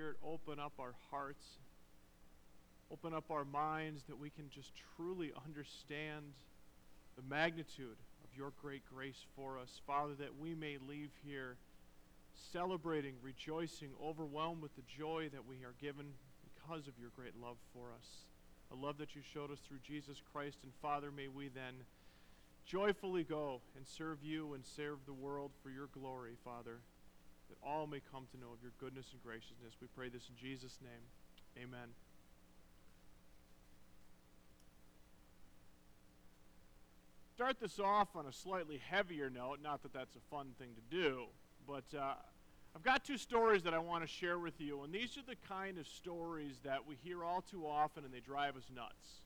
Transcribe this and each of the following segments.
Spirit, open up our hearts, open up our minds that we can just truly understand the magnitude of your great grace for us. Father, that we may leave here celebrating, rejoicing, overwhelmed with the joy that we are given because of your great love for us. A love that you showed us through Jesus Christ. And Father, may we then joyfully go and serve you and serve the world for your glory, Father, that all may come to know of your goodness and graciousness. We pray this in Jesus' name. Amen. Start this off on a slightly heavier note, not that that's a fun thing to do, but I've got two stories that I want to share with you, and these are the kind of stories that we hear all too often and they drive us nuts.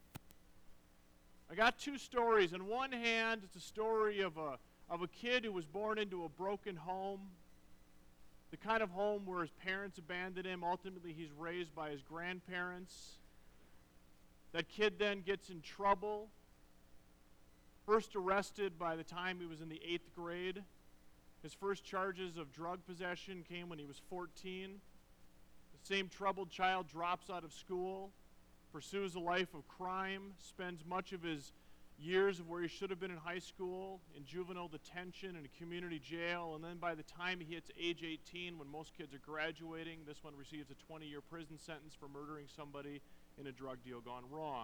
I got two stories. On one hand, it's a story of a kid who was born into a broken home, the kind of home where his parents abandoned him. Ultimately, he's raised by his grandparents. That kid then gets in trouble, first arrested by the time he was in the 8th grade. His first charges of drug possession came when he was 14. The same troubled child drops out of school, pursues a life of crime, spends much of his years of where he should have been in high school, in juvenile detention and a community jail, and then by the time he hits age 18, when most kids are graduating, this one receives a 20-year prison sentence for murdering somebody in a drug deal gone wrong.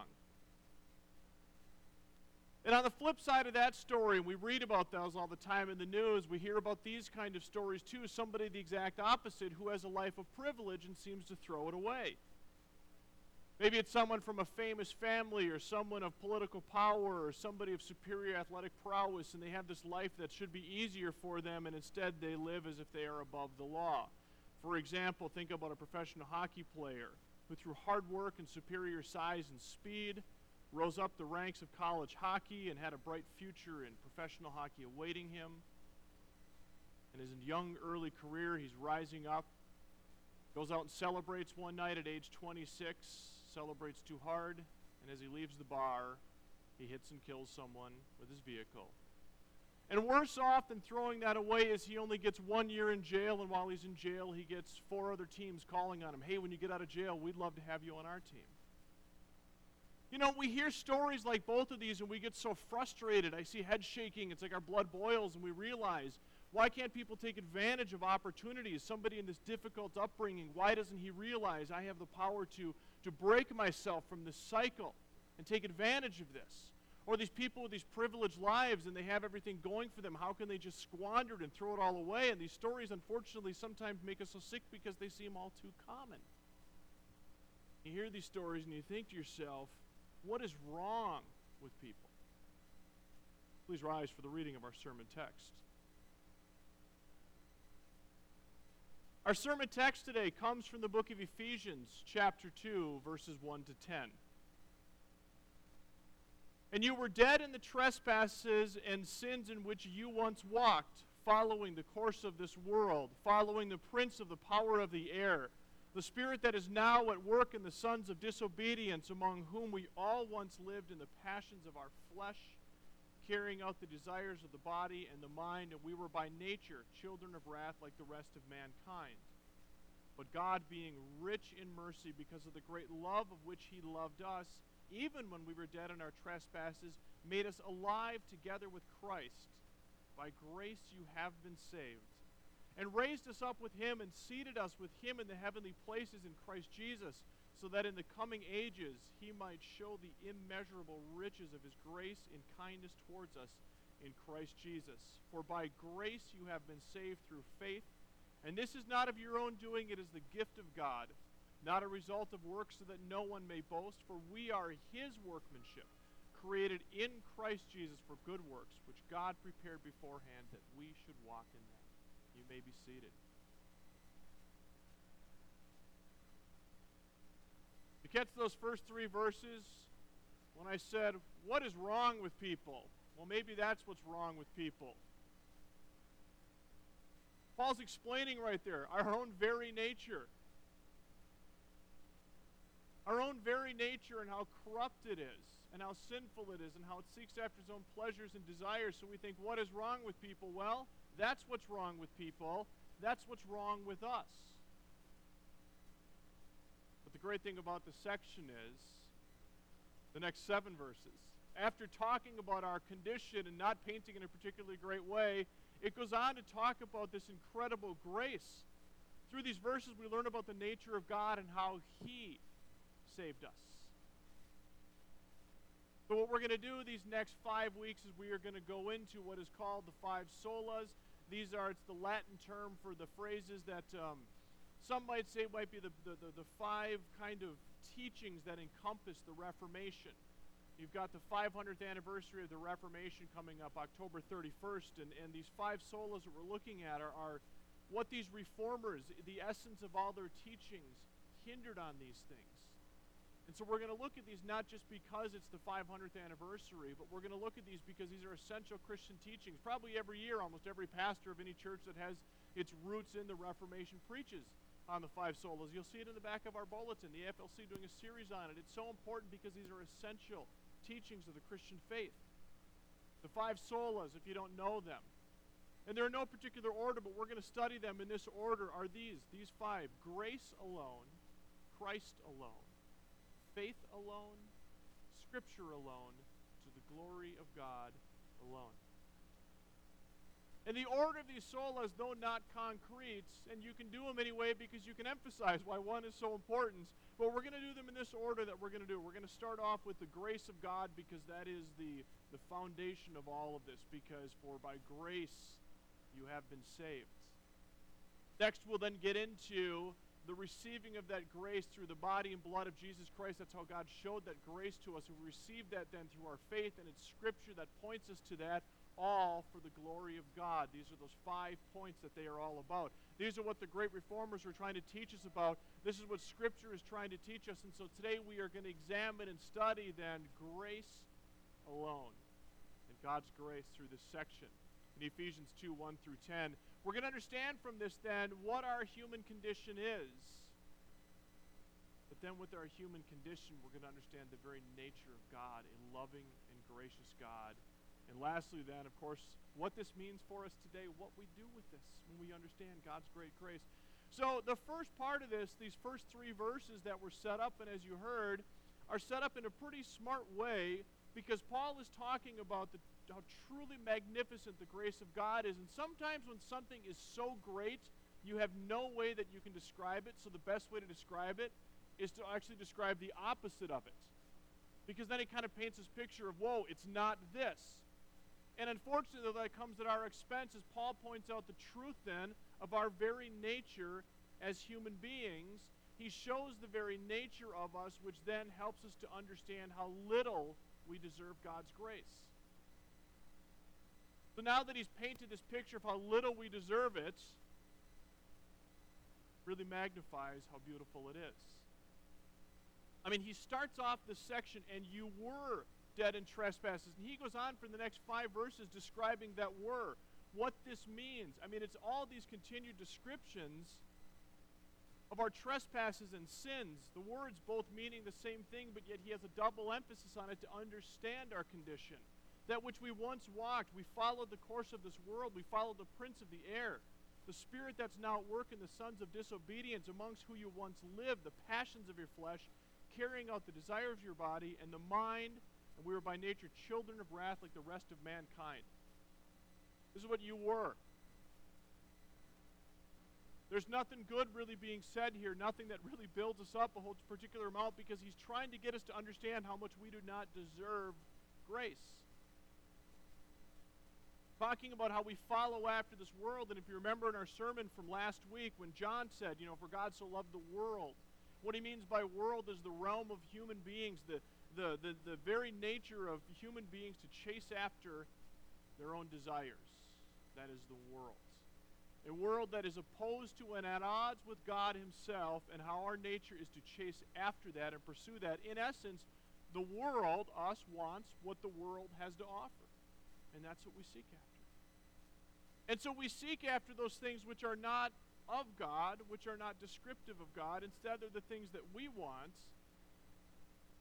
And on the flip side of that story, and we read about those all the time in the news, we hear about these kind of stories too, somebody the exact opposite who has a life of privilege and seems to throw it away. Maybe it's someone from a famous family or someone of political power or somebody of superior athletic prowess, and they have this life that should be easier for them, and instead they live as if they are above the law. For example, think about a professional hockey player who through hard work and superior size and speed rose up the ranks of college hockey and had a bright future in professional hockey awaiting him. In his young, early career, he's rising up, goes out and celebrates one night at age 26, celebrates too hard, and as he leaves the bar, he hits and kills someone with his vehicle. And worse off than throwing that away is he only gets 1 year in jail, and while he's in jail, he gets 4 other teams calling on him. Hey, when you get out of jail, we'd love to have you on our team. You know, we hear stories like both of these and we get so frustrated. I see head shaking. It's like our blood boils and we realize, why can't people take advantage of opportunities? Somebody in this difficult upbringing, why doesn't he realize I have the power to break myself from this cycle and take advantage of this? Or these people with these privileged lives and they have everything going for them, how can they just squander it and throw it all away? And these stories, unfortunately, sometimes make us so sick because they seem all too common. You hear these stories and you think to yourself, what is wrong with people? Please rise for the reading of our sermon text. Our sermon text today comes from the book of Ephesians, chapter 2, verses 1 to 10. And you were dead in the trespasses and sins in which you once walked, following the course of this world, following the prince of the power of the air, the spirit that is now at work in the sons of disobedience, among whom we all once lived in the passions of our flesh, carrying out the desires of the body and the mind, and we were by nature children of wrath like the rest of mankind. But God, being rich in mercy because of the great love of which he loved us, even when we were dead in our trespasses, made us alive together with Christ. By grace you have been saved, and raised us up with him and seated us with him in the heavenly places in Christ Jesus, so that in the coming ages he might show the immeasurable riches of his grace in kindness towards us in Christ Jesus. For by grace you have been saved through faith, and this is not of your own doing, it is the gift of God, not a result of works, so that no one may boast. For we are his workmanship, created in Christ Jesus for good works, which God prepared beforehand that we should walk in them. You may be seated. You catch those first 3 verses when I said, what is wrong with people? Well, maybe that's what's wrong with people. Paul's explaining right there our own very nature. Our own very nature and how corrupt it is, and how sinful it is, and how it seeks after its own pleasures and desires. So we think, what is wrong with people? Well, that's what's wrong with people. That's what's wrong with us. great thing about this section is the next 7 verses. After talking about our condition and not painting in a particularly great way, it goes on to talk about this incredible grace. Through these verses, we learn about the nature of God and how He saved us. So what we're going to do these next 5 weeks is we are going to go into what is called the 5 solas. It's the Latin term for the phrases that some might say might be the 5 kind of teachings that encompass the Reformation. You've got the 500th anniversary of the Reformation coming up, October 31st, and these 5 solas that we're looking at are what these reformers, the essence of all their teachings, hindered on these things. And so we're going to look at these not just because it's the 500th anniversary, but we're going to look at these because these are essential Christian teachings. Probably every year, almost every pastor of any church that has its roots in the Reformation preaches on the 5 solas. You'll see it in the back of our bulletin, the AFLC doing a series on it. It's so important because these are essential teachings of the Christian faith. The 5 solas, if you don't know them. And they're in no particular order, but we're going to study them in this order, are these 5. Grace alone, Christ alone, faith alone, Scripture alone, to the glory of God alone. And the order of these solas, though not concrete, and you can do them anyway because you can emphasize why one is so important, but we're going to do them in this order that we're going to do. We're going to start off with the grace of God because that is the foundation of all of this, because for by grace you have been saved. Next, we'll then get into the receiving of that grace through the body and blood of Jesus Christ. That's how God showed that grace to us. We receive that then through our faith, and it's Scripture that points us to that, all for the glory of God. These are those 5 points that they are all about. These are what the great reformers were trying to teach us about. This is what Scripture is trying to teach us. And so today we are going to examine and study then grace alone, and God's grace through this section. In Ephesians 2, 1 through 10, we're going to understand from this then what our human condition is. But then with our human condition, we're going to understand the very nature of God, a loving and gracious God. And lastly then, of course, what this means for us today, what we do with this when we understand God's great grace. So the first part of this, these first 3 verses that were set up, and as you heard, are set up in a pretty smart way because Paul is talking about how truly magnificent the grace of God is. And sometimes when something is so great, you have no way that you can describe it. So the best way to describe it is to actually describe the opposite of it. Because then it kind of paints this picture of, whoa, it's not this. And unfortunately, that comes at our expense, as Paul points out the truth then of our very nature as human beings. He shows the very nature of us, which then helps us to understand how little we deserve God's grace. So now that he's painted this picture of how little we deserve it, really magnifies how beautiful it is. I mean, he starts off this section, and you were dead in trespasses. And he goes on for the next 5 verses describing that were, what this means. I mean, it's all these continued descriptions of our trespasses and sins. The words both meaning the same thing, but yet he has a double emphasis on it to understand our condition. That which we once walked, we followed the course of this world, we followed the prince of the air, the spirit that's now at work in the sons of disobedience, amongst who you once lived, the passions of your flesh, carrying out the desire of your body and the mind, and we were by nature children of wrath like the rest of mankind. This is what you were. There's nothing good really being said here, nothing that really builds us up a whole particular amount, because he's trying to get us to understand how much we do not deserve grace. Talking about how we follow after this world, and if you remember in our sermon from last week when John said, for God so loved the world, what he means by world is the realm of human beings, the very nature of human beings to chase after their own desires. That is the world. A world that is opposed to and at odds with God himself, and how our nature is to chase after that and pursue that. In essence, the world, us, wants what the world has to offer. And that's what we seek after. And so we seek after those things which are not of God, which are not descriptive of God. Instead, they're the things that we want.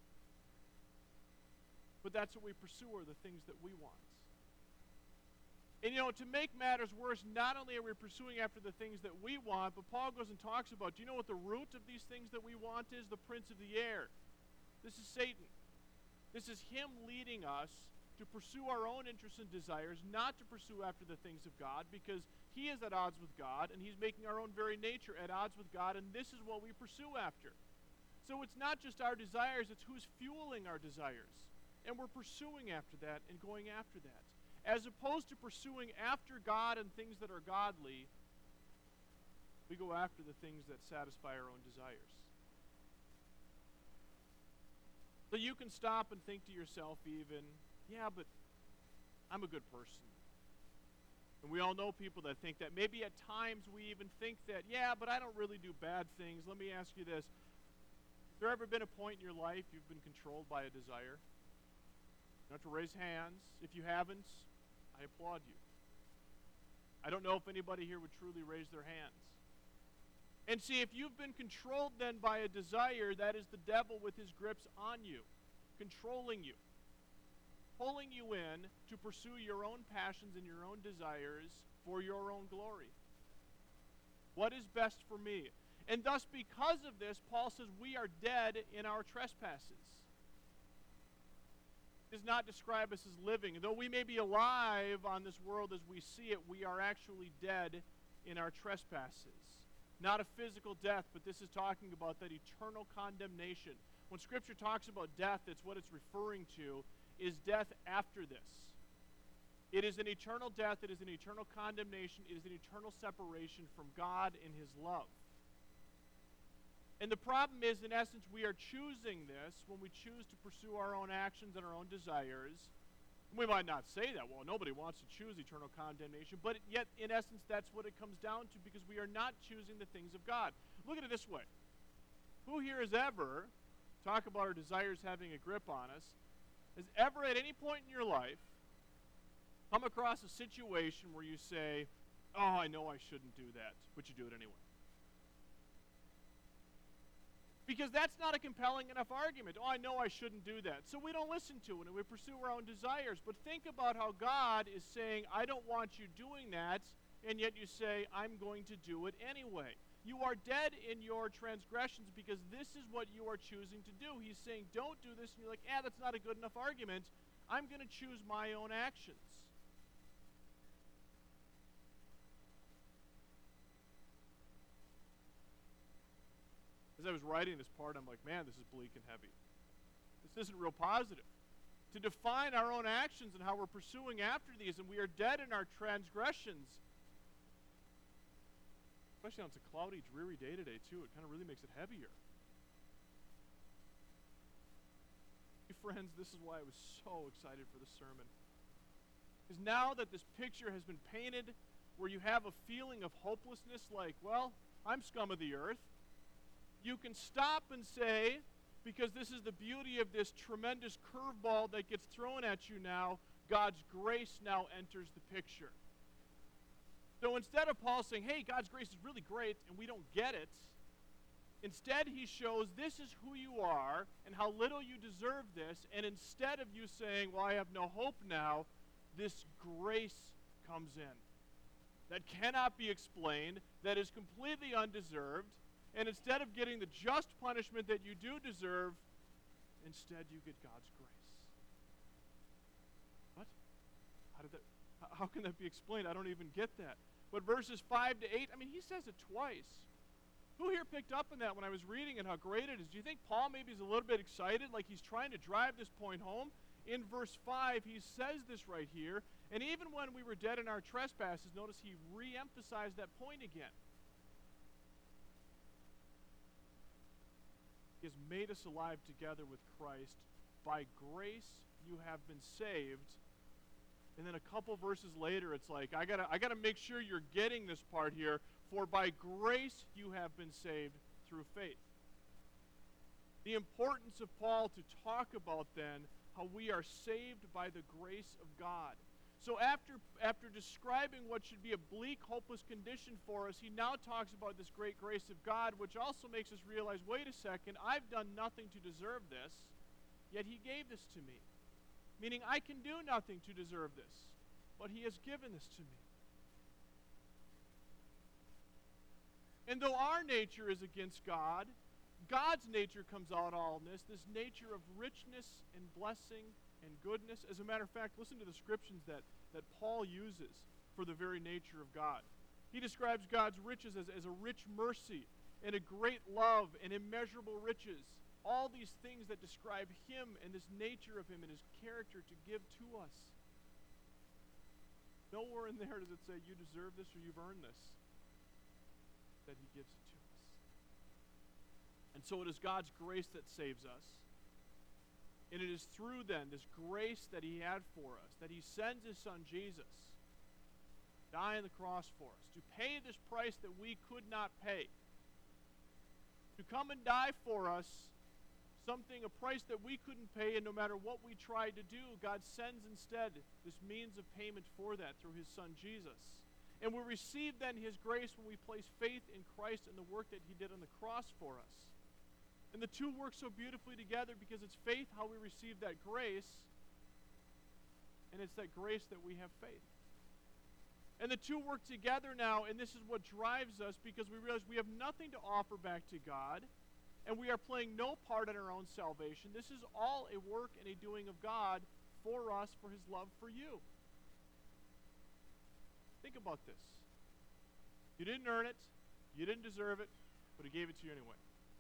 But that's what we pursue, are the things that we want. And to make matters worse, not only are we pursuing after the things that we want, but Paul goes and talks about, do you know what the root of these things that we want is? The prince of the air. This is Satan. This is him leading us to pursue our own interests and desires, not to pursue after the things of God, because he is at odds with God, and he's making our own very nature at odds with God, and this is what we pursue after. So it's not just our desires, it's who's fueling our desires. And we're pursuing after that and going after that. As opposed to pursuing after God and things that are godly, we go after the things that satisfy our own desires. So you can stop and think to yourself even, yeah, but I'm a good person. And we all know people that think that. Maybe at times we even think that, yeah, but I don't really do bad things. Let me ask you this. Has there ever been a point in your life you've been controlled by a desire? You don't have to raise hands. If you haven't, I applaud you. I don't know if anybody here would truly raise their hands. And see, if you've been controlled then by a desire, that is the devil with his grips on you, controlling you, pulling you in to pursue your own passions and your own desires for your own glory. What is best for me? And thus, because of this, Paul says we are dead in our trespasses. Does not describe us as living. Though we may be alive on this world as we see it, we are actually dead in our trespasses. Not a physical death, but this is talking about that eternal condemnation. When Scripture talks about death, it's what it's referring to, is death after this. It is an eternal death, it is an eternal condemnation, it is an eternal separation from God and his love. And the problem is, in essence, we are choosing this when we choose to pursue our own actions and our own desires. We might not say that, well, nobody wants to choose eternal condemnation, but yet, in essence, that's what it comes down to, because we are not choosing the things of God. Look at it this way. Who here has ever, talk about our desires having a grip on us, has ever at any point in your life come across a situation where you say, oh, I know I shouldn't do that, but you do it anyway? Because that's not a compelling enough argument. Oh, I know I shouldn't do that. So we don't listen to it and we pursue our own desires. But think about how God is saying, I don't want you doing that, and yet you say, I'm going to do it anyway. You are dead in your transgressions because this is what you are choosing to do. He's saying, don't do this, and you're like, that's not a good enough argument. I'm going to choose my own actions. As I was writing this part, I'm like, man, this is bleak and heavy. This isn't real positive. To define our own actions and how we're pursuing after these, and we are dead in our transgressions. Especially on it's a cloudy, dreary day today, too. It kind of really makes it heavier. Hey, friends, this is why I was so excited for the sermon. Because now that this picture has been painted where you have a feeling of hopelessness, like, well, I'm scum of the earth, you can stop and say, because this is the beauty of this tremendous curveball that gets thrown at you now, God's grace now enters the picture. So instead of Paul saying, hey, God's grace is really great and we don't get it, instead he shows this is who you are and how little you deserve this, and instead of you saying, well, I have no hope now, this grace comes in that cannot be explained, that is completely undeserved. And instead of getting the just punishment that you do deserve, instead you get God's grace. What? How can that be explained? I don't even get that. But verses 5 to 8, he says it twice. Who here picked up on that when I was reading and how great it is? Do you think Paul maybe is a little bit excited, like he's trying to drive this point home? In verse 5, he says this right here, and even when we were dead in our trespasses, notice he re-emphasized that point again. He has made us alive together with Christ. By grace you have been saved. And then a couple verses later, it's like, I gotta make sure you're getting this part here. For by grace you have been saved through faith. The importance of Paul to talk about then how we are saved by the grace of God. So after describing what should be a bleak, hopeless condition for us, he now talks about this great grace of God, which also makes us realize, wait a second, I've done nothing to deserve this, yet he gave this to me. Meaning I can do nothing to deserve this. but he has given this to me. And though our nature is against God, God's nature comes out all in this nature of richness and blessing and goodness. As a matter of fact, listen to the descriptions that Paul uses for the very nature of God. He describes God's riches as a rich mercy and a great love and immeasurable riches. All these things that describe him and this nature of him and his character to give to us. Nowhere in there does it say you deserve this or you've earned this. That he gives it to us. And so it is God's grace that saves us. And it is through then this grace that he had for us, that he sends his son Jesus, die on the cross for us, to pay this price that we could not pay, to come and die for us, a price that we couldn't pay, and no matter what we tried to do, God sends instead this means of payment for that through his son Jesus. And we receive then his grace when we place faith in Christ and the work that he did on the cross for us. And the two work so beautifully together because it's faith how we receive that grace, and it's that grace that we have faith. And the two work together now, and this is what drives us because we realize we have nothing to offer back to God, and we are playing no part in our own salvation. This is all a work and a doing of God for us, for his love for you. Think about this. You didn't earn it, you didn't deserve it, but he gave it to you anyway.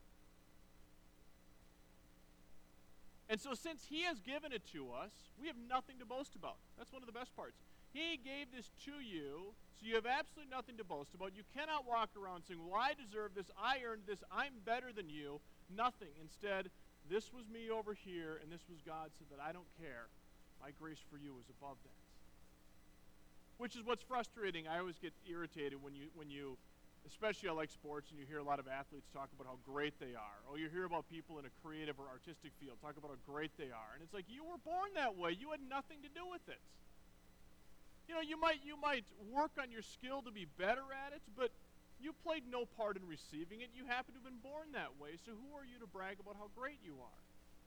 And so since he has given it to us, we have nothing to boast about. That's one of the best parts. He gave this to you, so you have absolutely nothing to boast about. You cannot walk around saying, well, I deserve this, I earned this, I'm better than you. Nothing. Instead, this was me over here, and this was God, so that I don't care. My grace for you is above that. Which is what's frustrating. I always get irritated when you, especially I like sports, and you hear a lot of athletes talk about how great they are. Or you hear about people in a creative or artistic field talk about how great they are. And it's like, you were born that way. You had nothing to do with it. You know, you might work on your skill to be better at it, but you played no part in receiving it. You happen to have been born that way, so who are you to brag about how great you are?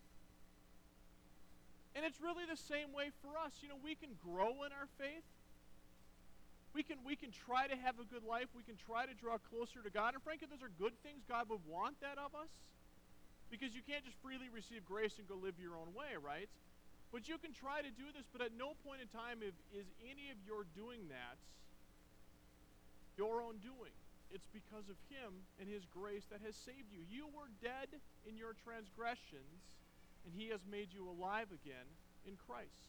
And it's really the same way for us. You know, we can grow in our faith. We can try to have a good life. We can try to draw closer to God. And frankly, those are good things. God would want that of us. Because you can't just freely receive grace and go live your own way, right? But you can try to do this, but at no point in time is any of your doing that your own doing. It's because of him and his grace that has saved you. You were dead in your transgressions, and he has made you alive again in Christ.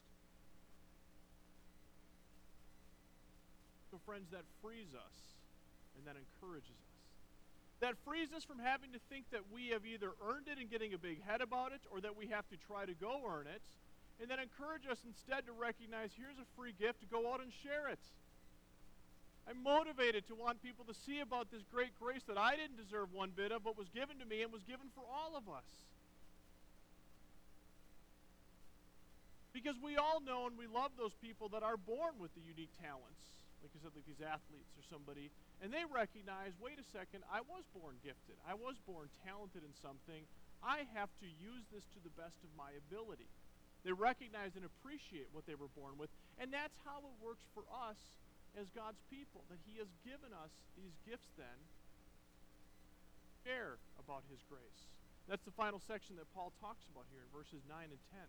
So friends, that frees us and that encourages us. That frees us from having to think that we have either earned it and getting a big head about it, or that we have to try to go earn it. And that encourage us instead to recognize, here's a free gift, to go out and share it. I'm motivated to want people to see about this great grace that I didn't deserve one bit of, but was given to me and was given for all of us. Because we all know and we love those people that are born with the unique talents. Like I said, like these athletes or somebody, and they recognize, wait a second, I was born gifted. I was born talented in something. I have to use this to the best of my ability. They recognize and appreciate what they were born with, and that's how it works for us as God's people, that he has given us these gifts then. Share about his grace. That's the final section that Paul talks about here in verses 9 and 10.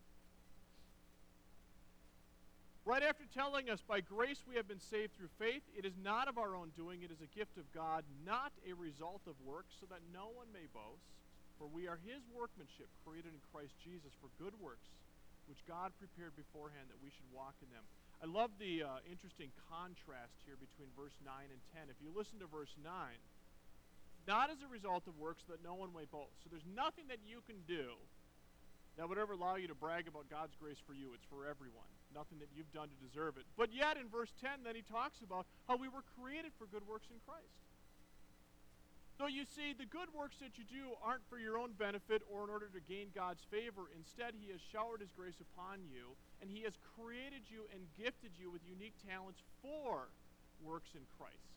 Right after telling us, by grace we have been saved through faith, it is not of our own doing, it is a gift of God, not a result of works, so that no one may boast. For we are his workmanship, created in Christ Jesus for good works, which God prepared beforehand that we should walk in them. I love the interesting contrast here between verse 9 and 10. If you listen to verse 9, not as a result of works, so that no one may boast. So there's nothing that you can do that would ever allow you to brag about God's grace for you. It's for everyone. Nothing that you've done to deserve it. But yet in verse 10, then he talks about how we were created for good works in Christ. So you see, the good works that you do aren't for your own benefit or in order to gain God's favor. Instead, he has showered his grace upon you, and he has created you and gifted you with unique talents for works in Christ.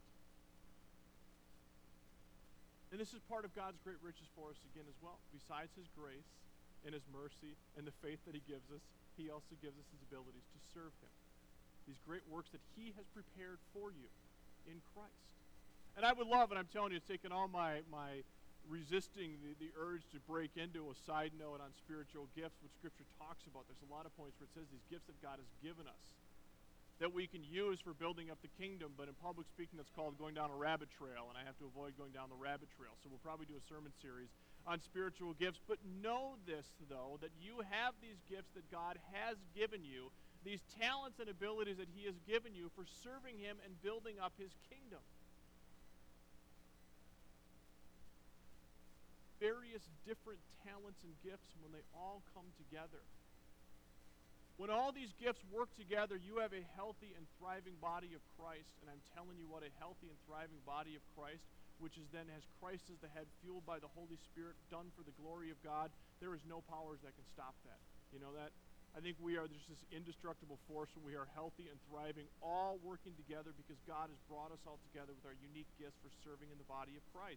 And this is part of God's great riches for us again as well. Besides his grace and his mercy and the faith that he gives us, he also gives us his abilities to serve him. these great works that he has prepared for you in Christ. And I would love, and I'm telling you, it's taken all my resisting the urge to break into a side note on spiritual gifts, which Scripture talks about. There's a lot of points where it says these gifts that God has given us that we can use for building up the kingdom, but in public speaking that's called going down a rabbit trail, and I have to avoid going down the rabbit trail. So we'll probably do a sermon series on spiritual gifts. But know this, though, that you have these gifts that God has given you, these talents and abilities that he has given you for serving him and building up his kingdom. Various different talents and gifts, when they all come together. When all these gifts work together, you have a healthy and thriving body of Christ. And I'm telling you what, a healthy and thriving body of Christ, which is then has Christ as the head, fueled by the Holy Spirit, done for the glory of God, there is no powers that can stop that. You know that? I think there's this indestructible force when we are healthy and thriving, all working together because God has brought us all together with our unique gifts for serving in the body of Christ.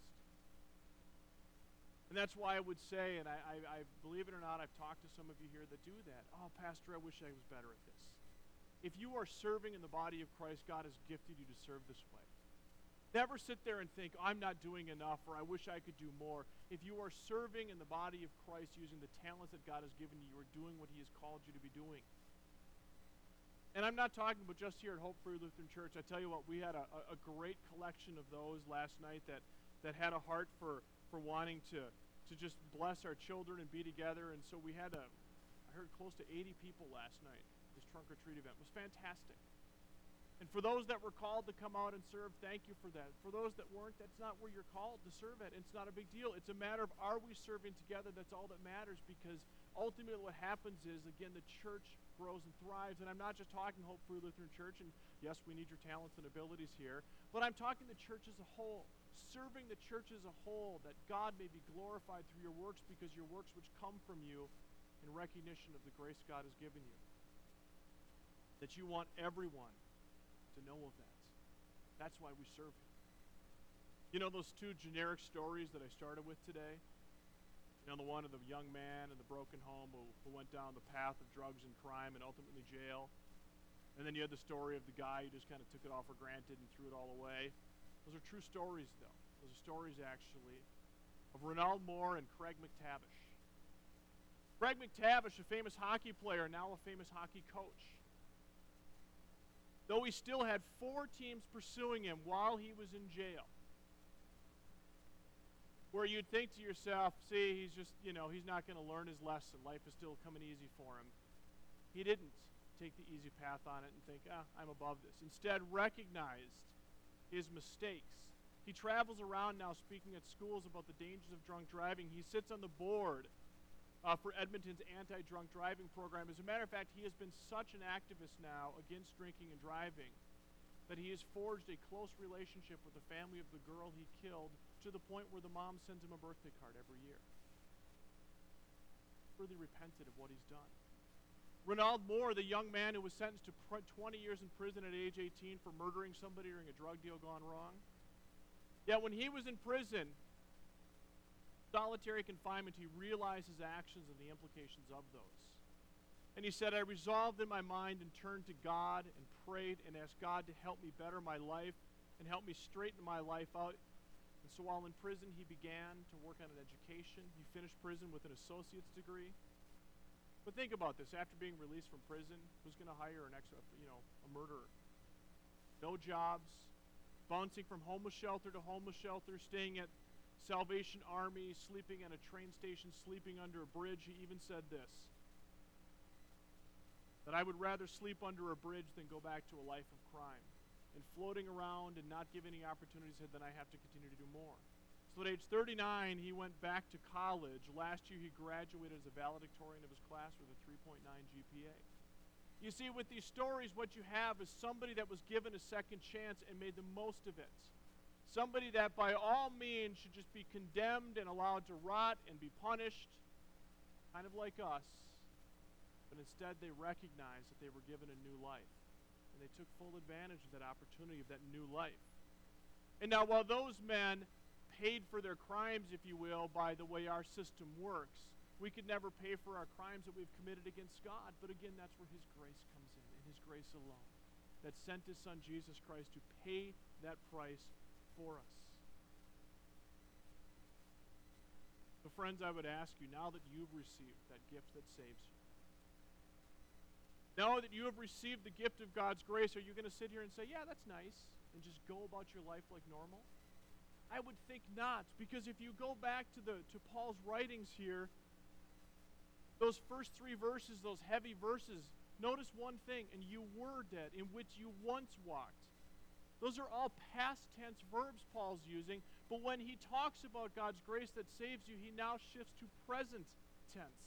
And that's why I would say, and I believe it or not, I've talked to some of you here that do that. Oh, Pastor, I wish I was better at this. If you are serving in the body of Christ, God has gifted you to serve this way. Never sit there and think, I'm not doing enough, or I wish I could do more. If you are serving in the body of Christ using the talents that God has given you, you are doing what he has called you to be doing. And I'm not talking about just here at Hope Free Lutheran Church. I tell you what, we had a great collection of those last night that had a heart for wanting to just bless our children and be together. And so we had I heard close to 80 people last night. This trunk or treat event was fantastic. And for those that were called to come out and serve, thank you for that. For those that weren't, that's not where you're called to serve at. It's not a big deal. It's a matter of, are we serving together? That's all that matters, because ultimately what happens is, again, the church grows and thrives. And I'm not just talking Hope Free Lutheran Church, and yes, we need your talents and abilities here, but I'm talking the church as a whole. Serving the church as a whole, that God may be glorified through your works, because your works which come from you in recognition of the grace God has given you. That you want everyone to know of that. That's why we serve him. You know those two generic stories that I started with today? You know, the one of the young man in the broken home who went down the path of drugs and crime and ultimately jail. And then you had the story of the guy who just kind of took it all for granted and threw it all away. Those are true stories, though. Those are stories, actually, of Ronald Moore and Craig McTavish. Craig McTavish, a famous hockey player, now a famous hockey coach. Though he still had 4 teams pursuing him while he was in jail. Where you'd think to yourself, see, he's just, he's not going to learn his lesson. Life is still coming easy for him. He didn't take the easy path on it and think, I'm above this. Instead, recognized his mistakes. He travels around now speaking at schools about the dangers of drunk driving. He sits on the board for Edmonton's anti-drunk driving program. As a matter of fact, he has been such an activist now against drinking and driving that he has forged a close relationship with the family of the girl he killed, to the point where the mom sends him a birthday card every year. Really repented of what he's done. Ronald Moore, the young man who was sentenced to 20 years in prison at age 18 for murdering somebody during a drug deal gone wrong. Yet when he was in prison, solitary confinement, he realized his actions and the implications of those. And he said, I resolved in my mind and turned to God and prayed and asked God to help me better my life and help me straighten my life out. And so while in prison, he began to work on an education. He finished prison with an associate's degree. But think about this. After being released from prison, who's going to hire a murderer? No jobs, bouncing from homeless shelter to homeless shelter, staying at Salvation Army, sleeping at a train station, sleeping under a bridge. He even said this, that I would rather sleep under a bridge than go back to a life of crime. And floating around and not given any opportunities, then I have to continue to do more. So at age 39, he went back to college. Last year, he graduated as a valedictorian of his class with a 3.9 GPA. You see, with these stories, what you have is somebody that was given a second chance and made the most of it. Somebody that by all means should just be condemned and allowed to rot and be punished, kind of like us. But instead, they recognized that they were given a new life. And they took full advantage of that opportunity, of that new life. And now, while those men paid for their crimes, if you will, by the way our system works, we could never pay for our crimes that we've committed against God. But again, that's where his grace comes in, and his grace alone. that sent his Son Jesus Christ to pay that price for us. So friends, I would ask you, now that you've received that gift that saves you, now that you have received the gift of God's grace, are you going to sit here and say, yeah, that's nice, and just go about your life like normal? I would think not, because if you go back to Paul's writings here, those first 3 verses, those heavy verses, notice one thing, and you were dead, in which you once walked. Those are all past tense verbs Paul's using, but when he talks about God's grace that saves you, he now shifts to present tense.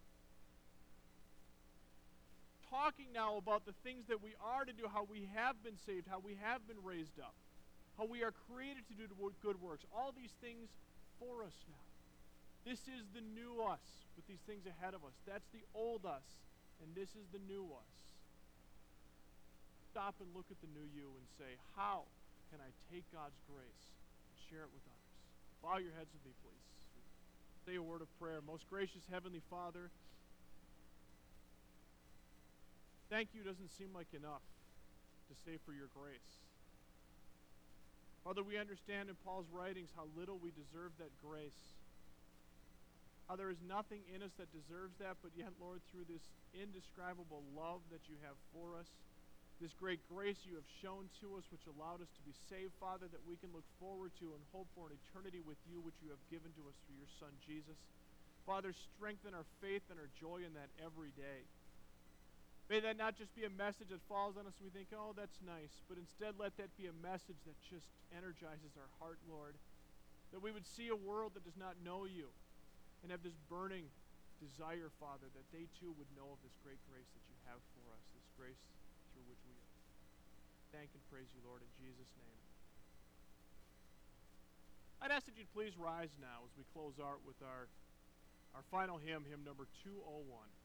Talking now about the things that we are to do, how we have been saved, how we have been raised up, how we are created to do good works, all these things for us now. This is the new us with these things ahead of us. That's the old us, and this is the new us. Stop and look at the new you and say, how can I take God's grace and share it with others? Bow your heads with me, please. Say a word of prayer. Most gracious Heavenly Father, thank you doesn't seem like enough to say for your grace. Father, we understand in Paul's writings how little we deserve that grace. How there is nothing in us that deserves that, but yet, Lord, through this indescribable love that you have for us, this great grace you have shown to us, which allowed us to be saved, Father, that we can look forward to and hope for an eternity with you, which you have given to us through your Son, Jesus. Father, strengthen our faith and our joy in that every day. May that not just be a message that falls on us and we think, oh, that's nice, but instead let that be a message that just energizes our heart, Lord, that we would see a world that does not know you and have this burning desire, Father, that they too would know of this great grace that you have for us, this grace through which we thank and praise you, Lord, in Jesus' name. I'd ask that you'd please rise now as we close out with our final hymn, hymn number 201.